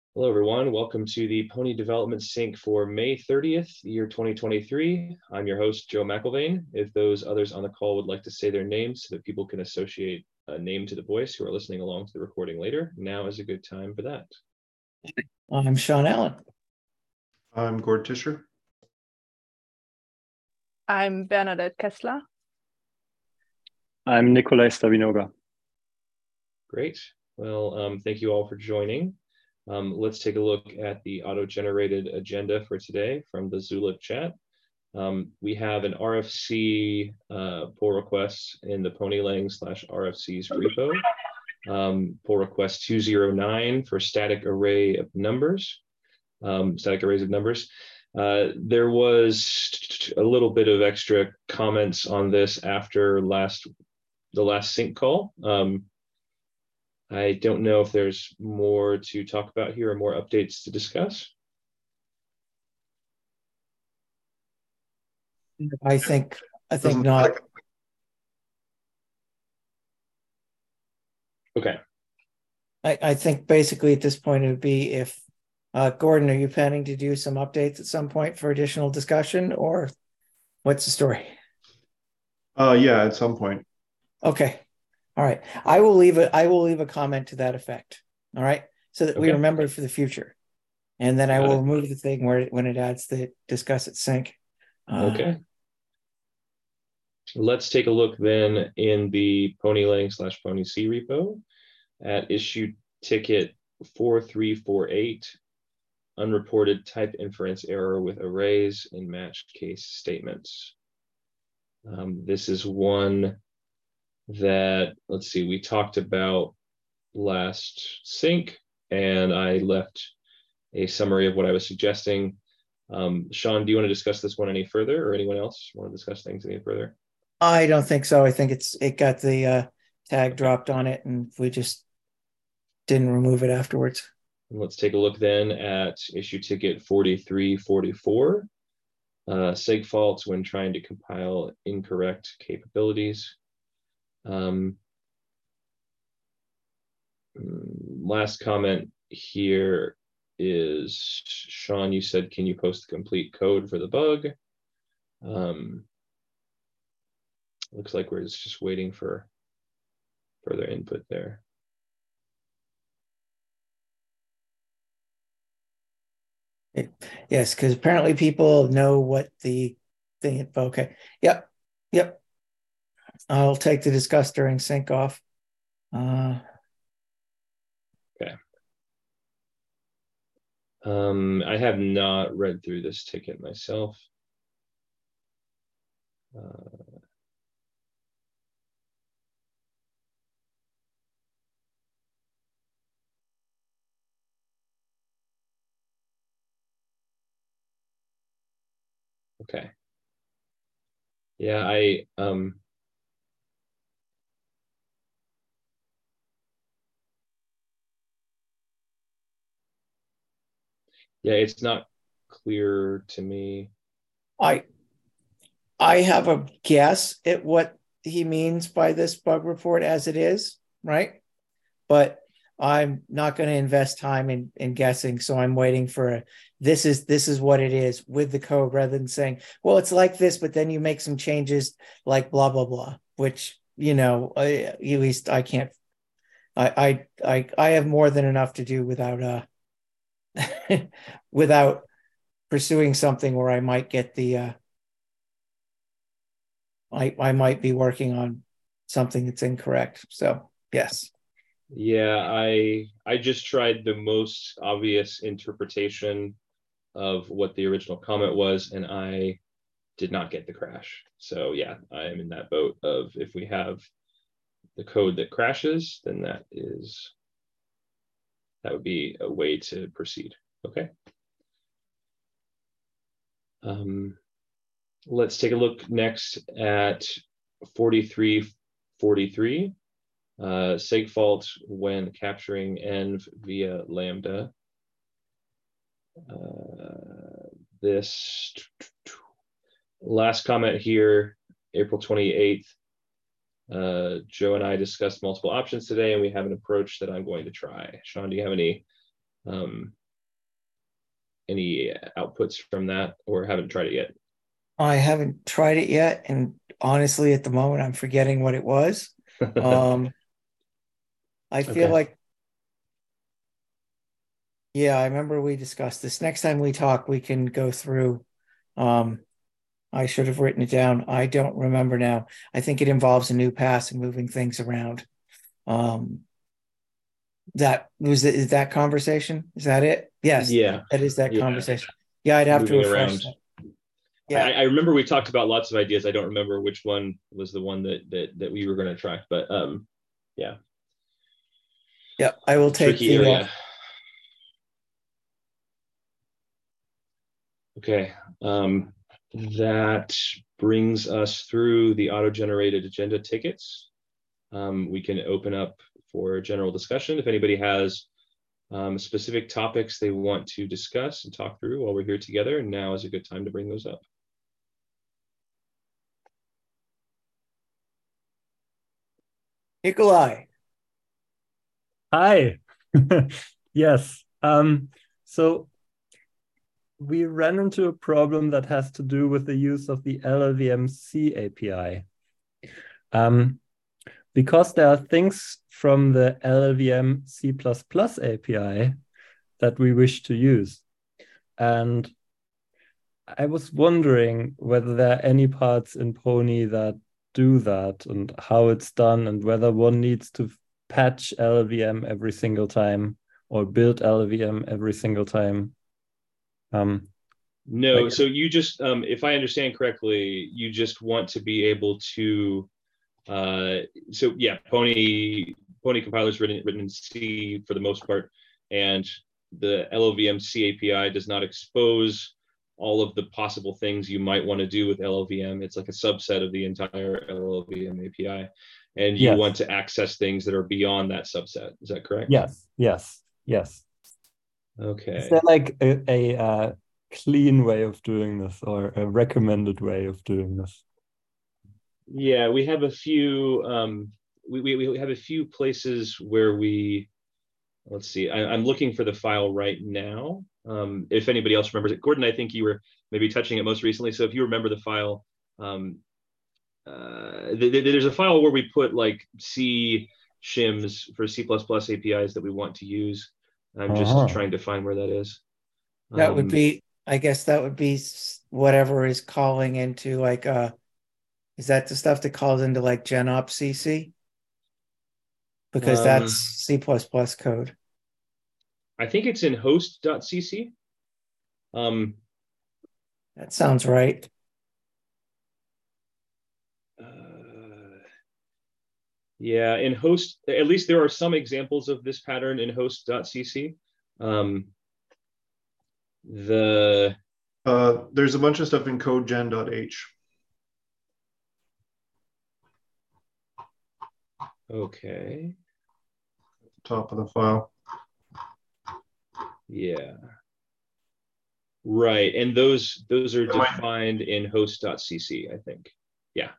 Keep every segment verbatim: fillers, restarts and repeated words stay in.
Hello, everyone. Welcome to the Pony Development Sync for May thirtieth, year twenty twenty-three. I'm your host, Joe McElvain. If those others on the call would like to say their names so that people can associate a name to the voice who are listening along to the recording later, now is a good time for that. I'm Sean Allen. I'm Gord Tischer. I'm Bernadette Kessler. I'm Nikolai Stavinoga. Great. Well, um, thank you all for joining. Um, let's take a look at the auto-generated agenda for today from the Zulip chat. Um, we have an R F C uh, pull request in the Ponylang slash R F Cs repo. Um, pull request two zero nine for static array of numbers, um, static arrays of numbers. Uh, there was a little bit of extra comments on this after last the last sync call. Um, I don't know if there's more to talk about here or more updates to discuss. I think I think not. Okay. I, I think basically at this point it would be if uh, Gordon, are you planning to do some updates at some point for additional discussion, or what's the story? Uh, yeah, at some point. Okay. All right. I will leave it. I will leave a comment to that effect. All right. So that we Okay. remember for the future. And then I Got will it. remove the thing where when it adds the discuss at sync. Uh, Okay. Let's take a look then in the Ponylang slash Pony C repo at issue ticket four three four eight, unreported type inference error with arrays in matched case statements. Um, this is one that, let's see, we talked about last sync, and I left a summary of what I was suggesting. Um, Sean, do you want to discuss this one any further, or anyone else want to discuss things any further? I don't think so. I think it's it got the uh, tag dropped on it, and we just didn't remove it afterwards. Let's take a look then at issue ticket forty-three forty-four, uh, seg faults when trying to compile incorrect capabilities. Um, last comment here is, Sean, you said, can you post the complete code for the bug? Um, looks like we're just waiting for further input there. It, yes, because apparently people know what the thing. Okay. Yep. Yep. I'll take the discuss during sync off. Uh, okay. Um, I have not read through this ticket myself. Uh, okay. Yeah, I um yeah, it's not clear to me. I I have a guess at what he means by this bug report as it is, right? But I'm not going to invest time in, in guessing. So I'm waiting for a, this is this is what it is with the code, rather than saying, well, it's like this, but then you make some changes like blah blah blah, which, you know, I, at least I can't. I I I I have more than enough to do without uh without pursuing something where I might get the uh I I might be working on something that's incorrect. So yes. Yeah, I I just tried the most obvious interpretation of what the original comment was, and I did not get the crash. So yeah, I am in that boat of, if we have the code that crashes, then that is that would be a way to proceed. Okay. Um, let's take a look next at forty-three forty-three. Uh, seg fault when capturing env via lambda. Uh, this last comment here, April twenty-eighth. Uh, Joe and I discussed multiple options today, and we have an approach that I'm going to try. Sean, do you have any um, any outputs from that, or haven't tried it yet? I haven't tried it yet, and honestly, at the moment, I'm forgetting what it was. Um, I feel Okay. like, yeah, I remember we discussed this. Next time we talk, we can go through. Um, I should have written it down. I don't remember now. I think it involves a new pass and moving things around. Um, that was it, is that conversation? Is that it? Yes, Yeah. that is that Yeah. conversation. Yeah, I'd have to Moving refresh around. that. Yeah, I, I remember we talked about lots of ideas. I don't remember which one was the one that that that we were going to track, but um, yeah, yeah. I will take tricky the. Uh, area. Okay, um, that brings us through the auto-generated agenda tickets. Um, we can open up for general discussion. If anybody has um, specific topics they want to discuss and talk through while we're here together, now is a good time to bring those up. Nikolai. Hi. Yes. Um, so we ran into a problem that has to do with the use of the L L V M C A P I. Um, because there are things from the L L V M C plus plus A P I that we wish to use. And I was wondering whether there are any parts in Pony that do that and how it's done, and whether one needs to patch L L V M every single time or build L L V M every single time. Um, No, like, so you just, um, if I understand correctly, you just want to be able to, uh, so yeah, Pony Pony compiler is written written in C for the most part, and the L L V M C A P I does not expose all of the possible things you might want to do with L L V M. It's like a subset of the entire L L V M A P I, and you yes. want to access things that are beyond that subset. Is that correct? Yes, yes, yes. Okay. Is there like a, a uh, clean way of doing this, or a recommended way of doing this? Yeah, we have a few. Um, we, we we have a few places where we. Let's see. I, I'm looking for the file right now. Um, if anybody else remembers it, Gordon, I think you were maybe touching it most recently. So if you remember the file, um, uh, th th there's a file where we put like C shims for C plus plus A P Is that we want to use. I'm just Uh-huh. trying to find where that is. That Um, would be, I guess that would be whatever is calling into like, uh, is that the stuff that calls into like GenOps C C? Because um, that's C plus plus code. I think it's in host.cc. Um, That sounds right. uh, yeah, in host, at least there are some examples of this pattern in host.cc. Um, the Uh, there's a bunch of stuff in codegen.h. Okay. Top of the file. Yeah. Right, and those those are That might- defined in host.cc, I think. Yeah.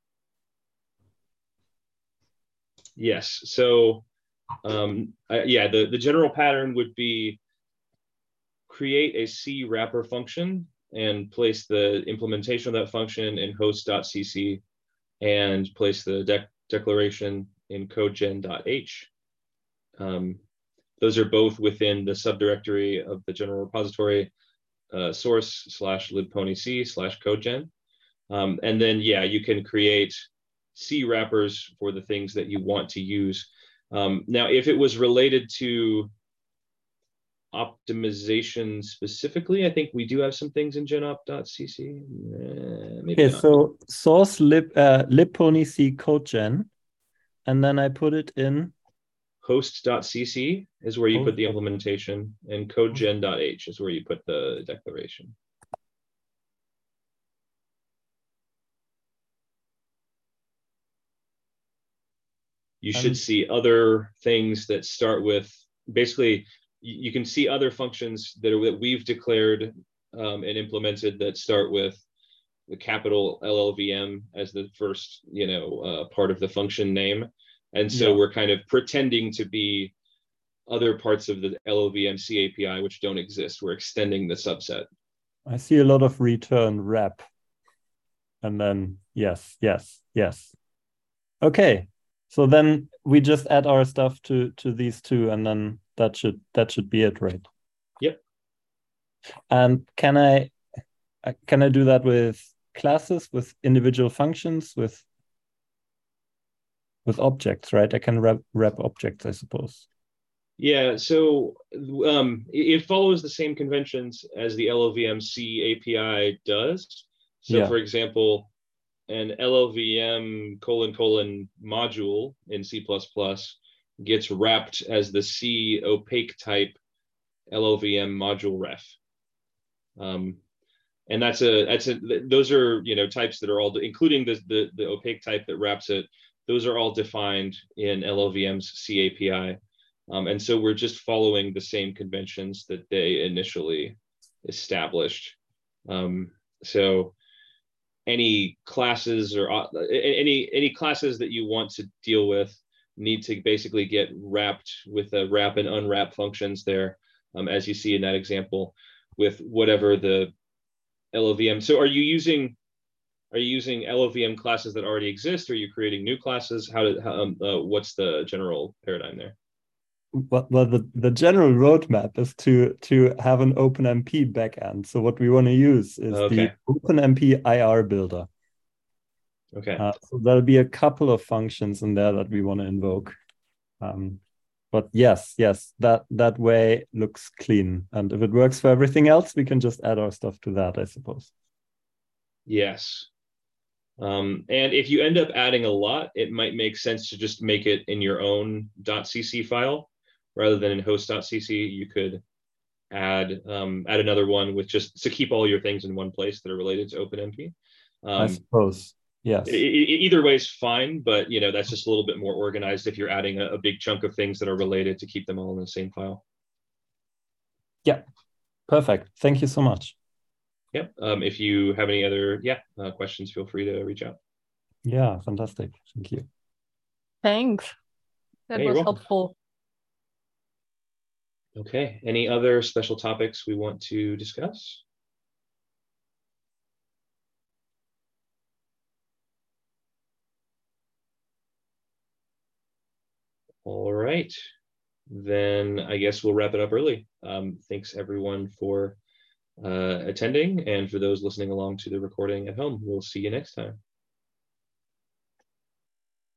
Yes. So, um, uh, yeah, the the general pattern would be create a C wrapper function and place the implementation of that function in host.cc and place the de declaration in codegen.h. Um, those are both within the subdirectory of the general repository uh, source slash libponyc slash codegen. Um, and then, yeah, you can create C wrappers for the things that you want to use. Um, now, if it was related to optimization specifically, I think we do have some things in genop.cc. Uh, maybe Okay, not. so source lib uh, libponyc codegen, and then I put it in Host.cc is where you Host. put the implementation, and codegen.h is where you put the declaration. You should And- see other things that start with, basically, you, you can see other functions that, are, that we've declared um, and implemented that start with the capital L L V M as the first, you know, uh, part of the function name. And so Yeah. we're kind of pretending to be other parts of the L L V M C A P I which don't exist. We're extending the subset. I see a lot of return wrap. And then, yes, yes, yes. Okay, so then we just add our stuff to, to these two, and then that should that should be it, right? Yep. And can I, can I do that with classes, with individual functions, with with objects, right? I can wrap, wrap objects, I suppose. Yeah, so um, it follows the same conventions as the L L V M C A P I does. So Yeah. for example, an L L V M colon colon module in C plus plus gets wrapped as the C opaque type L L V M module ref. Um, and that's a, that's a, those are, you know, types that are all, including the, the, the opaque type that wraps it, those are all defined in L L V M's C A P I. Um, and so we're just following the same conventions that they initially established. Um, so any classes or uh, any any classes that you want to deal with need to basically get wrapped with the wrap and unwrap functions there, um, as you see in that example, with whatever the L L V M. So are you using are you using L L V M classes that already exist? Or are you creating new classes? How did how, um, uh, what's the general paradigm there? Well, well the, the general roadmap is to to have an OpenMP backend. So what we want to use is Okay. the OpenMP I R builder. Okay. Uh, so there'll be a couple of functions in there that we want to invoke. Um, but yes, yes, that that way looks clean. And if it works for everything else, we can just add our stuff to that, I suppose. Yes. Um, and if you end up adding a lot, it might make sense to just make it in your own .cc file rather than in host.cc. You could add um, add another one with just to keep all your things in one place that are related to OpenMP. Um, I suppose, yes. It, it, either way is fine, but you know that's just a little bit more organized if you're adding a, a big chunk of things that are related to keep them all in the same file. Yeah, perfect. Thank you so much. Yep. Um, if you have any other yeah uh, questions, feel free to reach out. Yeah, fantastic. Thank you. Thanks. That Hey, was you're welcome. helpful. Okay. Any other special topics we want to discuss? All right. Then I guess we'll wrap it up early. Um, thanks everyone for uh, attending, and for those listening along to the recording at home. We'll see you next time.